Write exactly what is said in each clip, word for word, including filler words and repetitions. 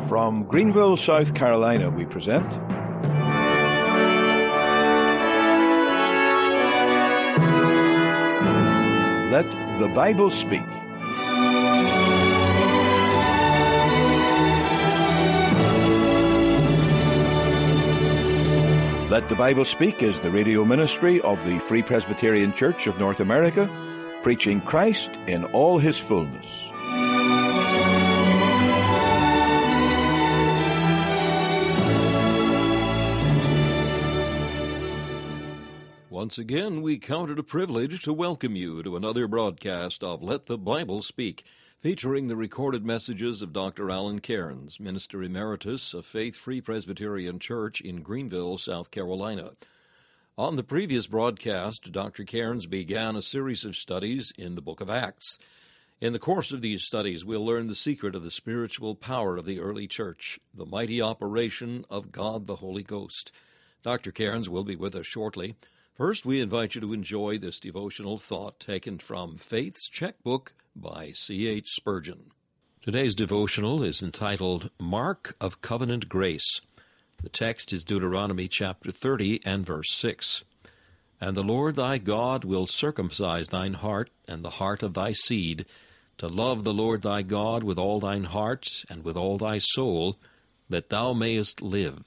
From Greenville, South Carolina, we present Let the Bible Speak. Let the Bible Speak is the radio ministry of the Free Presbyterian Church of North America, preaching Christ in all his fullness. Once again, we count it a privilege to welcome you to another broadcast of Let the Bible Speak, featuring the recorded messages of Doctor Alan Cairns, Minister Emeritus of Faith Free Presbyterian Church in Greenville, South Carolina. On the previous broadcast, Doctor Cairns began a series of studies in the book of Acts. In the course of these studies, we'll learn the secret of the spiritual power of the early church, the mighty operation of God the Holy Ghost. Doctor Cairns will be with us shortly. First, we invite you to enjoy this devotional thought taken from Faith's Checkbook by C H Spurgeon. Today's devotional is entitled Mark of Covenant Grace. The text is Deuteronomy chapter thirty and verse six. And the Lord thy God will circumcise thine heart and the heart of thy seed, to love the Lord thy God with all thine heart and with all thy soul, that thou mayest live.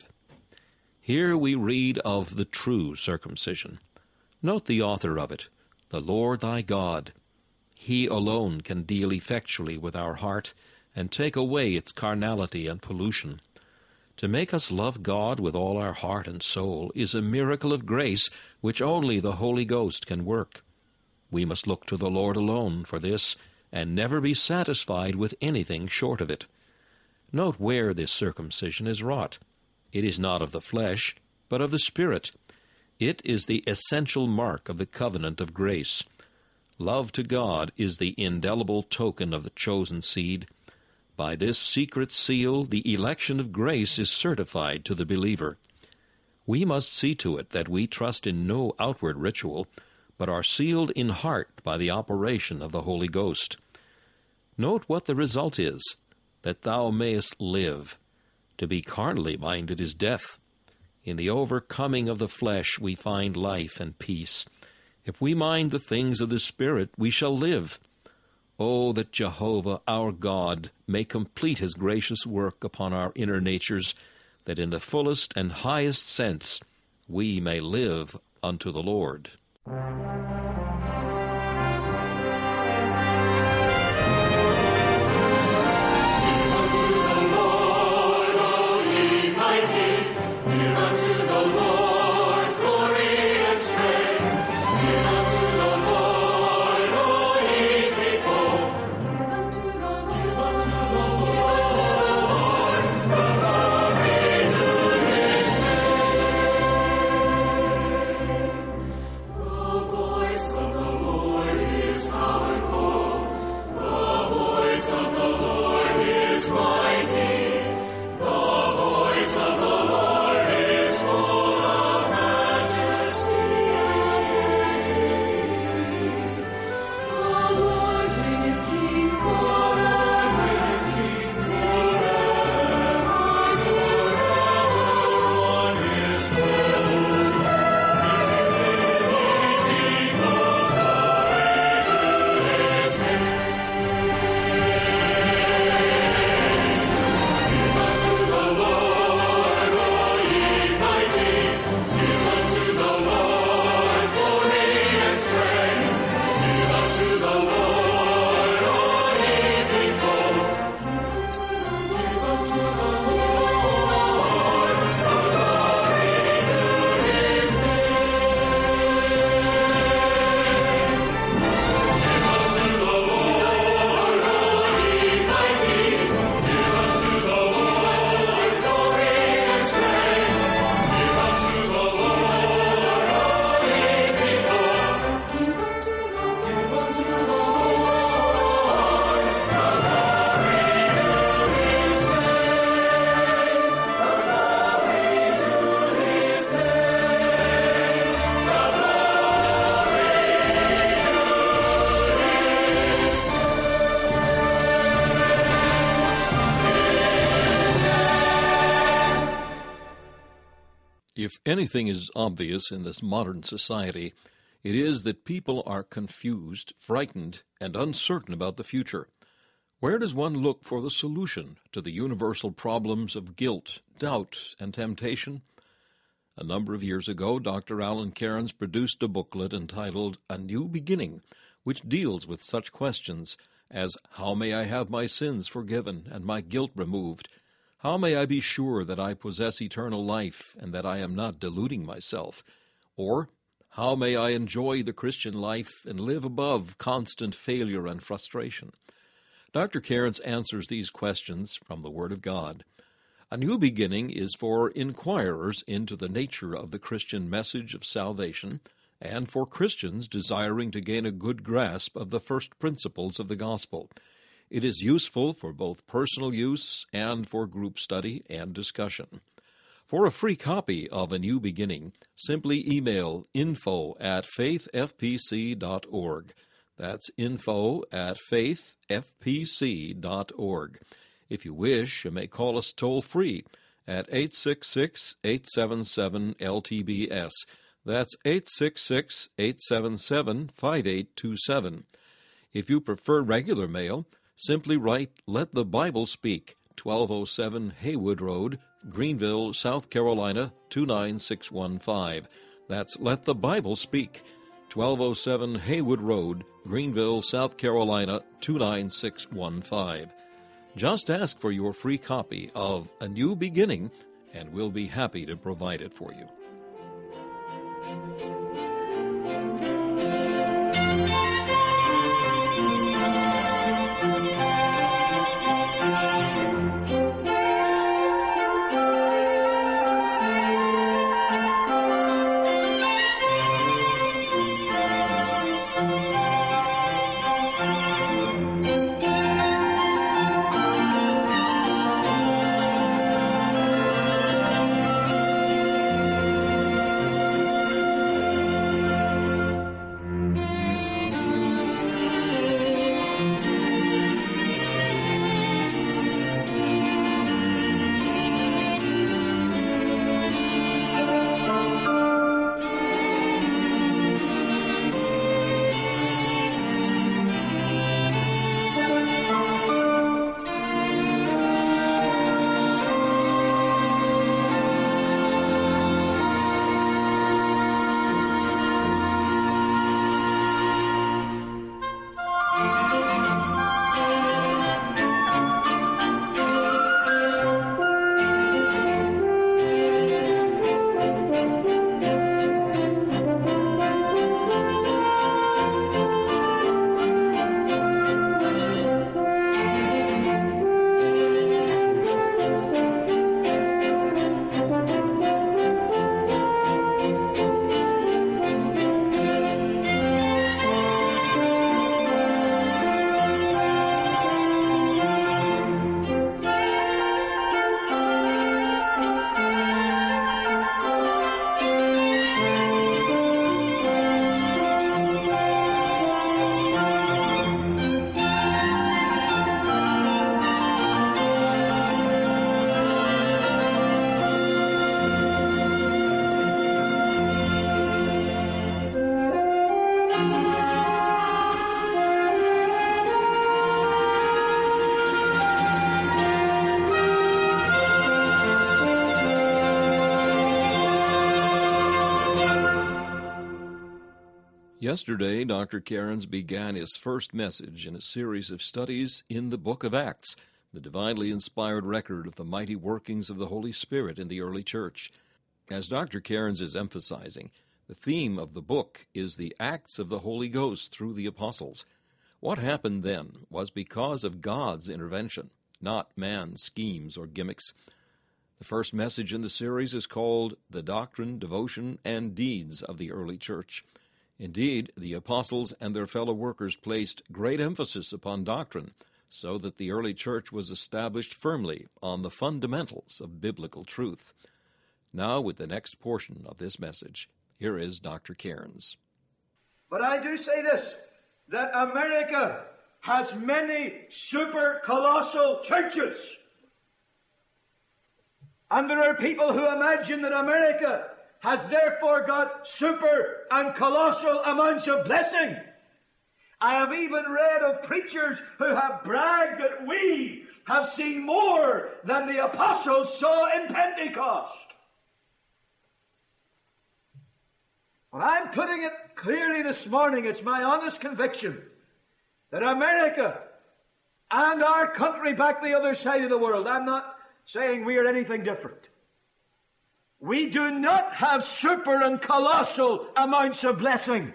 Here we read of the true circumcision. Note the author of it, the Lord thy God. He alone can deal effectually with our heart and take away its carnality and pollution. To make us love God with all our heart and soul is a miracle of grace which only the Holy Ghost can work. We must look to the Lord alone for this and never be satisfied with anything short of it. Note where this circumcision is wrought. It is not of the flesh, but of the Spirit. It is the essential mark of the covenant of grace. Love to God is the indelible token of the chosen seed. By this secret seal, the election of grace is certified to the believer. We must see to it that we trust in no outward ritual, but are sealed in heart by the operation of the Holy Ghost. Note what the result is, that thou mayest live. To be carnally minded is death. In the overcoming of the flesh we find life and peace. If we mind the things of the Spirit, we shall live. Oh, that Jehovah, our God, may complete his gracious work upon our inner natures, that in the fullest and highest sense we may live unto the Lord. The voice of the If anything is obvious in this modern society, it is that people are confused, frightened, and uncertain about the future. Where does one look for the solution to the universal problems of guilt, doubt, and temptation? A number of years ago, Doctor Alan Cairns produced a booklet entitled A New Beginning, which deals with such questions as, how may I have my sins forgiven and my guilt removed? How may I be sure that I possess eternal life and that I am not deluding myself? Or, how may I enjoy the Christian life and live above constant failure and frustration? Doctor Cairns answers these questions from the Word of God. A New Beginning is for inquirers into the nature of the Christian message of salvation and for Christians desiring to gain a good grasp of the first principles of the gospel. It is useful for both personal use and for group study and discussion. For a free copy of A New Beginning, simply email info at faith f p c dot org. That's info at faith f p c dot org. If you wish, you may call us toll-free at eight six six, eight seven seven, L T B S. That's eight six six, eight seven seven, five eight two seven. If you prefer regular mail, simply write Let the Bible Speak, twelve oh seven Haywood Road, Greenville, South Carolina, two nine six one five. That's Let the Bible Speak, twelve oh seven Haywood Road, Greenville, South Carolina, two nine six one five. Just ask for your free copy of A New Beginning, and we'll be happy to provide it for you. Yesterday, Doctor Cairns began his first message in a series of studies in the book of Acts, the divinely inspired record of the mighty workings of the Holy Spirit in the early church. As Doctor Cairns is emphasizing, the theme of the book is the acts of the Holy Ghost through the apostles. What happened then was because of God's intervention, not man's schemes or gimmicks. The first message in the series is called The Doctrine, Devotion, and Deeds of the Early Church. Indeed, the apostles and their fellow workers placed great emphasis upon doctrine, so that the early church was established firmly on the fundamentals of biblical truth. Now, with the next portion of this message, here is Doctor Cairns. But I do say this, that America has many super colossal churches. And there are people who imagine that America has therefore got super and colossal amounts of blessing. I have even read of preachers who have bragged that we have seen more than the apostles saw in Pentecost. Well, I'm putting it clearly this morning, it's my honest conviction that America and our country back the other side of the world, I'm not saying we are anything different. We do not have super and colossal amounts of blessing.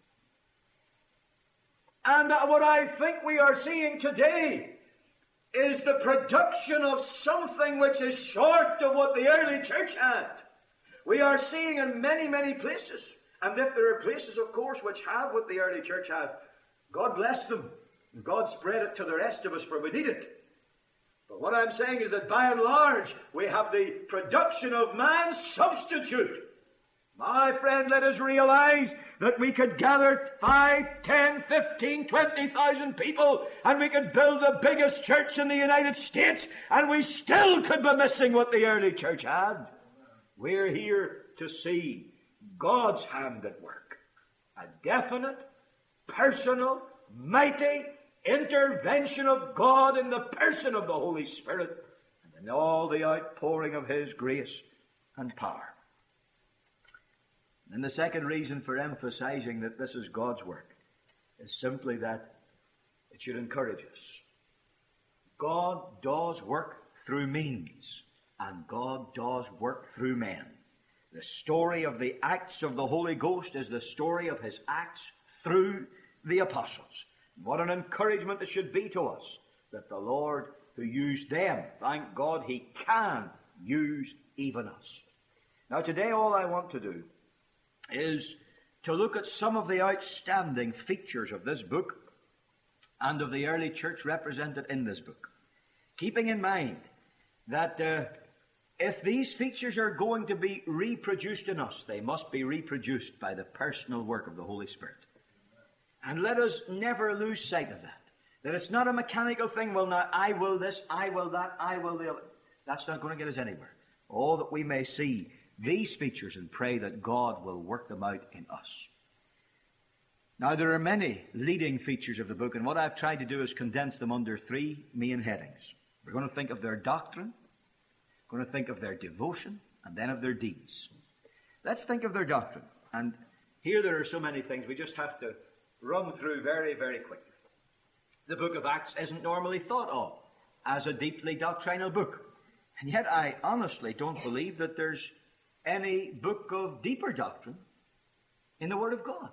And what I think we are seeing today is the production of something which is short of what the early church had. We are seeing in many, many places, and if there are places, of course, which have what the early church had, God bless them. God spread it to the rest of us, for we need it. But what I'm saying is that by and large, we have the production of man's substitute. My friend, let us realize that we could gather five, ten, fifteen, twenty thousand people, and we could build the biggest church in the United States, and we still could be missing what the early church had. We're here to see God's hand at work. A definite, personal, mighty intervention of God in the person of the Holy Spirit, and in all the outpouring of His grace and power. And the second reason for emphasizing that this is God's work is simply that it should encourage us. God does work through means, and God does work through men. The story of the acts of the Holy Ghost is the story of His acts through the apostles. What an encouragement it should be to us that the Lord who used them, thank God He can use even us. Now today all I want to do is to look at some of the outstanding features of this book and of the early church represented in this book. Keeping in mind that uh, if these features are going to be reproduced in us, they must be reproduced by the personal work of the Holy Spirit. And let us never lose sight of that. That it's not a mechanical thing, well now I will this, I will that, I will the other. That's not going to get us anywhere. Oh, that we may see these features and pray that God will work them out in us. Now, there are many leading features of the book, and what I've tried to do is condense them under three main headings. We're going to think of their doctrine, we're going to think of their devotion, and then of their deeds. Let's think of their doctrine. And here there are so many things we just have to run through very, very quickly. The book of Acts isn't normally thought of as a deeply doctrinal book. And yet I honestly don't believe that there's any book of deeper doctrine in the Word of God.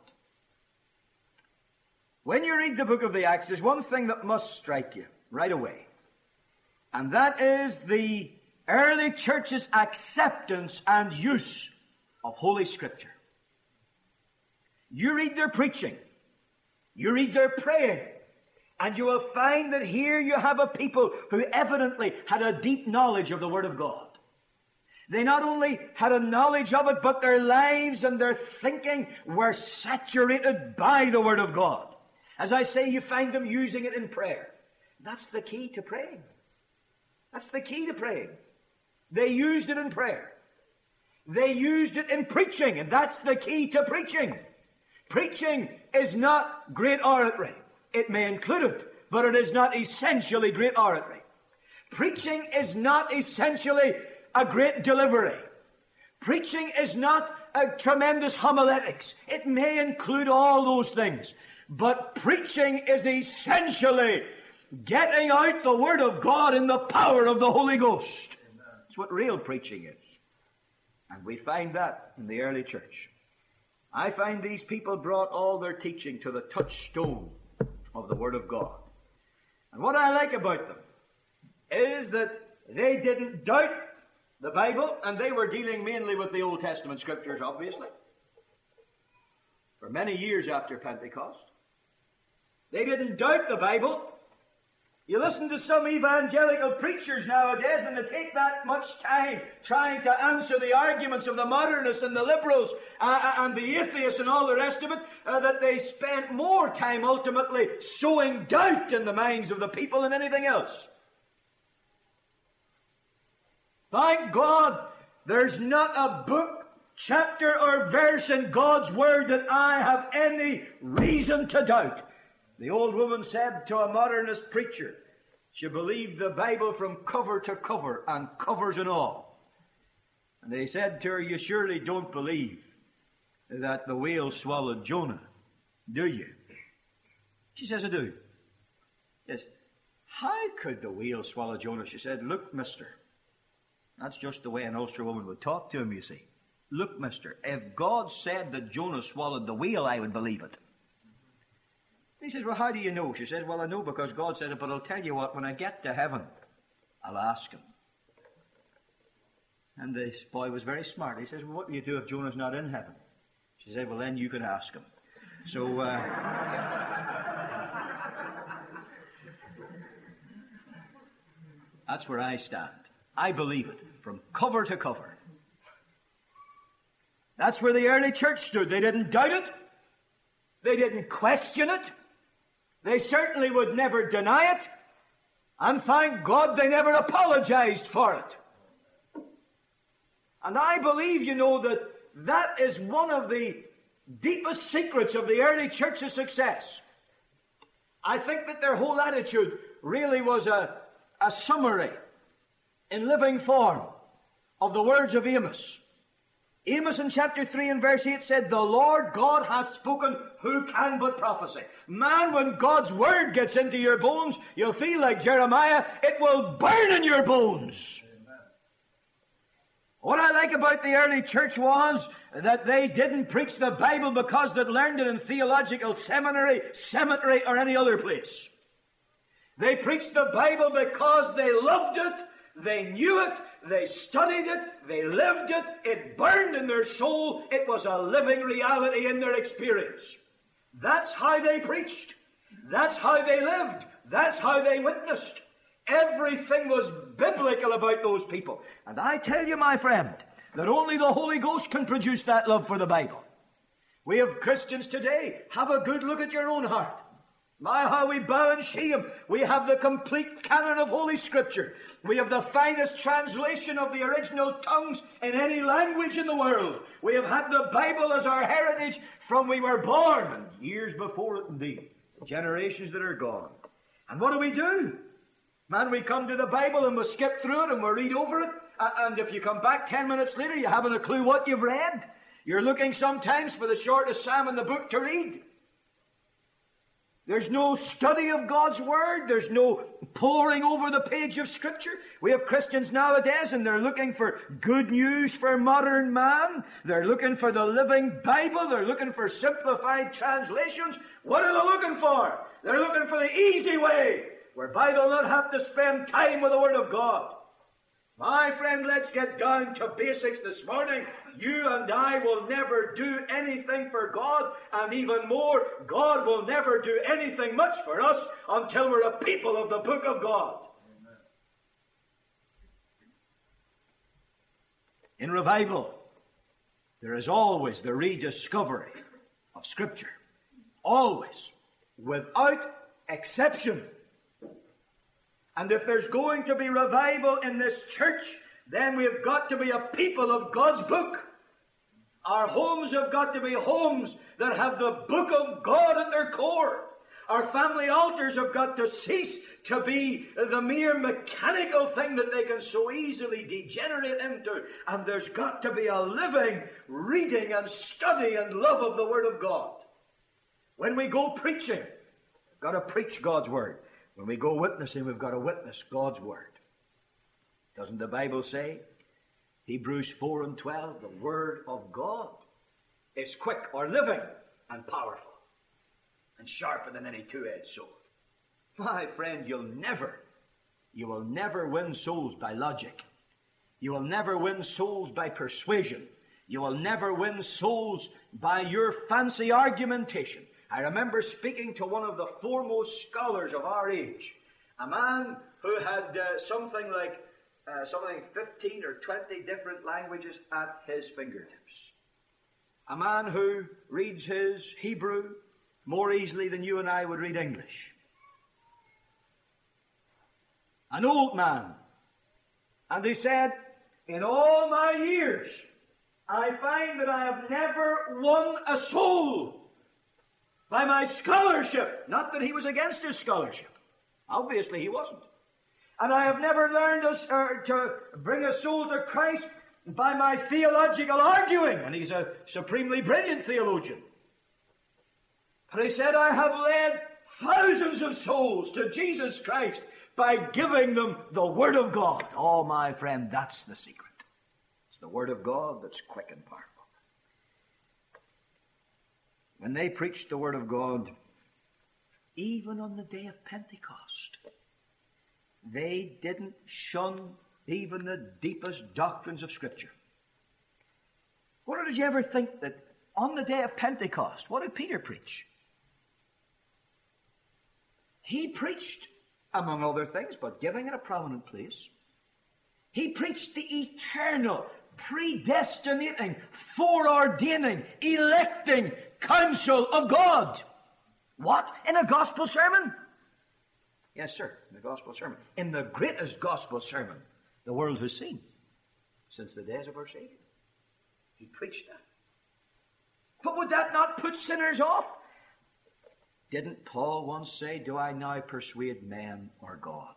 When you read the book of the Acts, there's one thing that must strike you right away. And that is the early church's acceptance and use of Holy Scripture. You read their preaching, you read their praying, and you will find that here you have a people who evidently had a deep knowledge of the Word of God. They not only had a knowledge of it, but their lives and their thinking were saturated by the Word of God. As I say, you find them using it in prayer. That's the key to praying. That's the key to praying. They used it in prayer. They used it in preaching, and that's the key to preaching. Preaching is not great oratory. It may include it, but it is not essentially great oratory. Preaching is not essentially a great delivery. Preaching is not a tremendous homiletics. It may include all those things. But preaching is essentially getting out the Word of God in the power of the Holy Ghost. That's what real preaching is. And we find that in the early church. I find these people brought all their teaching to the touchstone of the Word of God. And what I like about them is that they didn't doubt the Bible, and they were dealing mainly with the Old Testament Scriptures, obviously, for many years after Pentecost. They didn't doubt the Bible. You listen to some evangelical preachers nowadays, and they take that much time trying to answer the arguments of the modernists and the liberals uh, and the atheists and all the rest of it, uh, that they spent more time ultimately sowing doubt in the minds of the people than anything else. Thank God there's not a book chapter or verse in God's Word that I have any reason to doubt. The old woman said to a modernist preacher, she believed the Bible from cover to cover, and covers and all. And they said to her, you surely don't believe that the whale swallowed Jonah, do you? She says, I do. Yes. How could the whale swallow Jonah? She said, look, mister. That's just the way an Ulster woman would talk to him, you see. Look, mister, if God said that Jonah swallowed the whale, I would believe it. He says, well, how do you know? She says, well, I know because God said it, but I'll tell you what, when I get to heaven, I'll ask him. And this boy was very smart. He says, well, what do you do if Jonah's not in heaven? She said, well, then you can ask him. So, uh, that's where I stand. I believe it from cover to cover. That's where the early church stood. They didn't doubt it. They didn't question it. They certainly would never deny it. And thank God they never apologized for it. And I believe, you know, that that is one of the deepest secrets of the early church's success. I think that their whole attitude really was a, a summary in living form of the words of Amos. Amos in chapter three and verse eight said, the Lord God hath spoken, who can but prophesy? Man, when God's word gets into your bones, you'll feel like Jeremiah, it will burn in your bones. Amen. What I like about the early church was that they didn't preach the Bible because they'd learned it in theological seminary, cemetery, or any other place. They preached the Bible because they loved it, they knew it, they studied it, they lived it, it burned in their soul, it was a living reality in their experience. That's how they preached. That's how they lived. That's how they witnessed. Everything was biblical about those people. And I tell you, my friend, that only the Holy Ghost can produce that love for the Bible. We have Christians today. Have a good look at your own heart. My, how we bow and shame. We have the complete canon of Holy Scripture. We have the finest translation of the original tongues in any language in the world. We have had the Bible as our heritage from we were born, and years before it indeed. Generations that are gone. And what do we do? Man, we come to the Bible and we skip through it and we read over it. And if you come back ten minutes later, you haven't a clue what you've read. You're looking sometimes for the shortest psalm in the book to read. There's no study of God's Word. There's no poring over the page of Scripture. We have Christians nowadays, and they're looking for good news for modern man. They're looking for the living Bible. They're looking for simplified translations. What are they looking for? They're looking for the easy way, whereby they'll not have to spend time with the Word of God. My friend, let's get down to basics this morning. You and I will never do anything for God, and even more, God will never do anything much for us until we're a people of the book of God. Amen. In revival, there is always the rediscovery of Scripture. Always. Without exception. And if there's going to be revival in this church, then we've got to be a people of God's book. Our homes have got to be homes that have the book of God at their core. Our family altars have got to cease to be the mere mechanical thing that they can so easily degenerate into. And there's got to be a living reading and study and love of the Word of God. When we go preaching, we've got to preach God's Word. When we go witnessing, we've got to witness God's Word. Doesn't the Bible say, Hebrews four and twelve, the Word of God is quick or living and powerful and sharper than any two-edged sword. My friend, you'll never, you will never win souls by logic. You will never win souls by persuasion. You will never win souls by your fancy argumentation. I remember speaking to one of the foremost scholars of our age, a man who had uh, something like uh, something fifteen or twenty different languages at his fingertips. A man who reads his Hebrew more easily than you and I would read English. An old man. And he said, in all my years I find that I have never won a soul by my scholarship. Not that he was against his scholarship. Obviously he wasn't. And I have never learned us, uh, to bring a soul to Christ by my theological arguing. And he's a supremely brilliant theologian. But he said, I have led thousands of souls to Jesus Christ by giving them the Word of God. Oh, my friend, that's the secret. It's the Word of God that's quick and powerful. When they preached the Word of God, even on the day of Pentecost, they didn't shun even the deepest doctrines of Scripture. What did you ever think that on the day of Pentecost, what did Peter preach? He preached, among other things, but giving it a prominent place, he preached the eternal, predestinating, foreordaining, electing counsel of God. What? In a gospel sermon? Yes, sir, in the gospel sermon. In the greatest gospel sermon the world has seen since the days of our Savior. He preached that. But would that not put sinners off? Didn't Paul once say, do I now persuade men or God?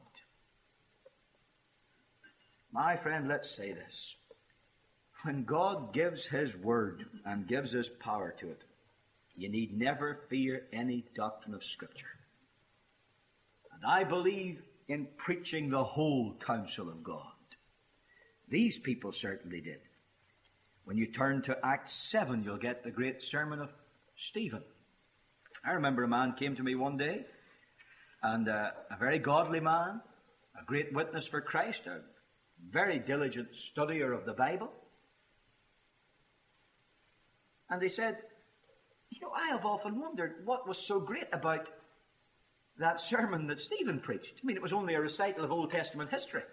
My friend, let's say this. When God gives His Word and gives His power to it, you need never fear any doctrine of Scripture. And I believe in preaching the whole counsel of God. These people certainly did. When you turn to Acts seven, you'll get the great sermon of Stephen. I remember a man came to me one day, and uh, a very godly man, a great witness for Christ, a very diligent studier of the Bible. And he said, you know, I have often wondered what was so great about that sermon that Stephen preached. I mean, it was only a recital of Old Testament history.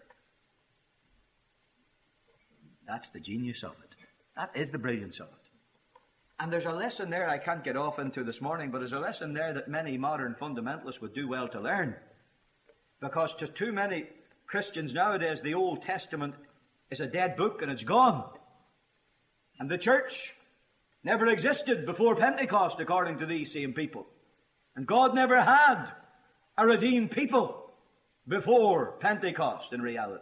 That's the genius of it. That is the brilliance of it. And there's a lesson there I can't get off into this morning, but there's a lesson there that many modern fundamentalists would do well to learn. Because to too many Christians nowadays, the Old Testament is a dead book and it's gone. And the church never existed before Pentecost, according to these same people. And God never had a redeemed people before Pentecost in reality.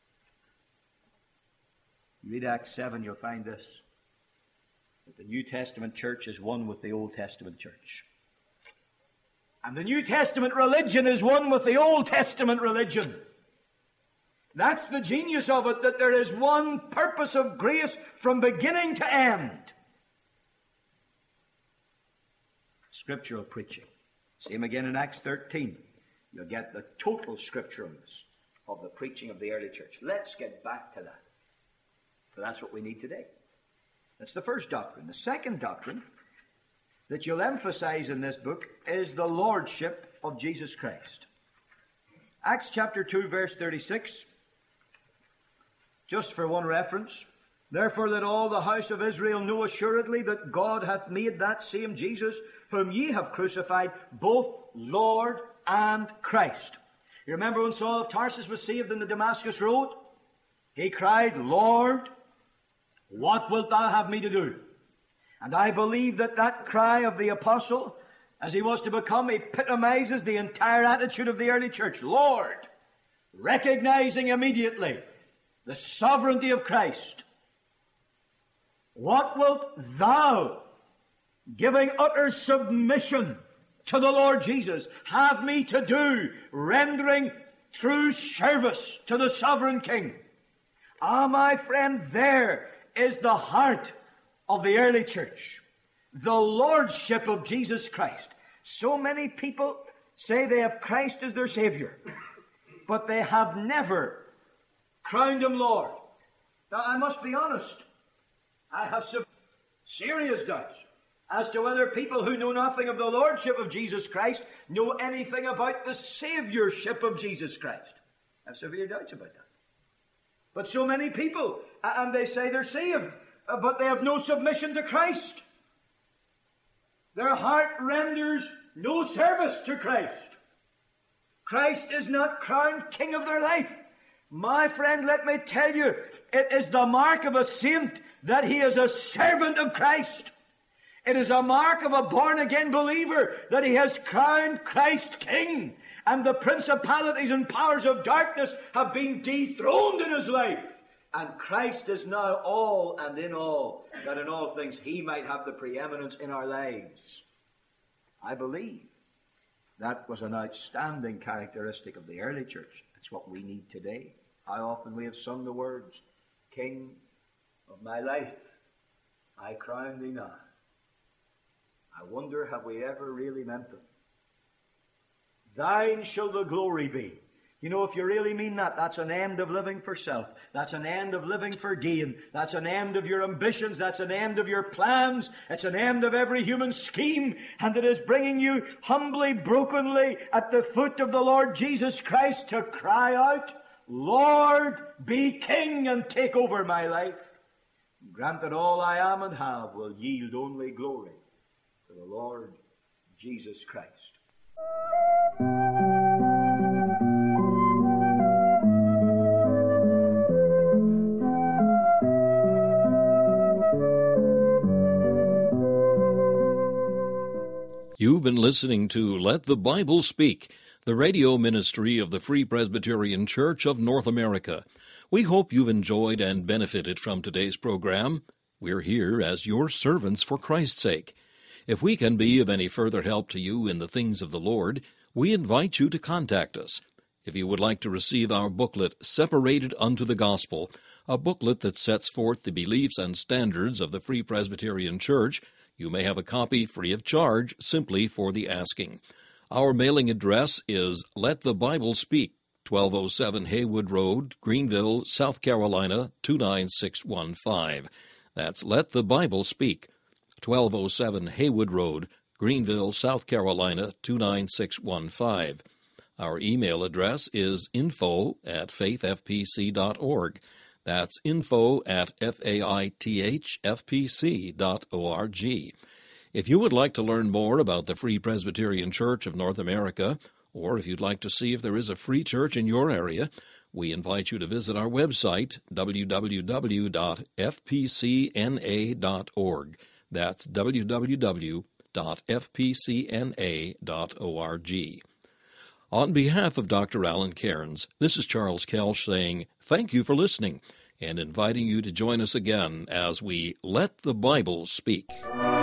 You read Acts seven, you'll find this. That the New Testament church is one with the Old Testament church. And the New Testament religion is one with the Old Testament religion. That's the genius of it, that there is one purpose of grace from beginning to end. Scriptural preaching. Same again in Acts thirteen. You'll get the total scripturalness of the preaching of the early church. Let's get back to that. For that's what we need today. That's the first doctrine. The second doctrine that you'll emphasize in this book is the lordship of Jesus Christ. Acts chapter two, verse thirty-six. Just for one reference. Therefore let all the house of Israel know assuredly that God hath made that same Jesus whom ye have crucified, both Lord and Christ. You remember when Saul of Tarsus was saved in the Damascus road? He cried, Lord, what wilt thou have me to do? And I believe that that cry of the apostle, as he was to become, epitomizes the entire attitude of the early church. Lord, recognizing immediately the sovereignty of Christ. What wilt thou, giving utter submission to the Lord Jesus, have me to do, rendering true service to the sovereign King? Ah, my friend, there is the heart of the early church. The lordship of Jesus Christ. So many people say they have Christ as their Savior, but they have never crowned Him Lord. Now, I must be honest. I have some serious doubts as to whether people who know nothing of the lordship of Jesus Christ know anything about the Saviorship of Jesus Christ. I have severe doubts about that. But so many people, and they say they're saved, but they have no submission to Christ. Their heart renders no service to Christ. Christ is not crowned King of their life. My friend, let me tell you, it is the mark of a saint that he is a servant of Christ. It is a mark of a born-again believer that he has crowned Christ King, and the principalities and powers of darkness have been dethroned in his life. And Christ is now all and in all, that in all things he might have the preeminence in our lives. I believe that was an outstanding characteristic of the early church. It's what we need today. How often we have sung the words, King of my life, I crown thee now. I wonder, have we ever really meant them? Thine shall the glory be. You know, if you really mean that, that's an end of living for self. That's an end of living for gain. That's an end of your ambitions. That's an end of your plans. It's an end of every human scheme. And it is bringing you humbly, brokenly at the foot of the Lord Jesus Christ to cry out, Lord, be King and take over my life. Grant that all I am and have will yield only glory to the Lord Jesus Christ. You've been listening to Let the Bible Speak, the radio ministry of the Free Presbyterian Church of North America. We hope you've enjoyed and benefited from today's program. We're here as your servants for Christ's sake. If we can be of any further help to you in the things of the Lord, we invite you to contact us. If you would like to receive our booklet, Separated Unto the Gospel, a booklet that sets forth the beliefs and standards of the Free Presbyterian Church, you may have a copy free of charge simply for the asking. Our mailing address is Let the Bible Speak, twelve oh seven Haywood Road, Greenville, South Carolina, two nine six one five. That's Let the Bible Speak, twelve oh seven Haywood Road, Greenville, South Carolina, two nine six one five. Our email address is info at faith f p c dot org. That's info at faithfpc dot org. If you would like to learn more about the Free Presbyterian Church of North America, or if you'd like to see if there is a free church in your area, we invite you to visit our website, w w w dot f p c n a dot org. That's w w w dot f p c n a dot org. On behalf of Doctor Alan Cairns, this is Charles Kelsch saying thank you for listening and inviting you to join us again as we Let the Bible Speak.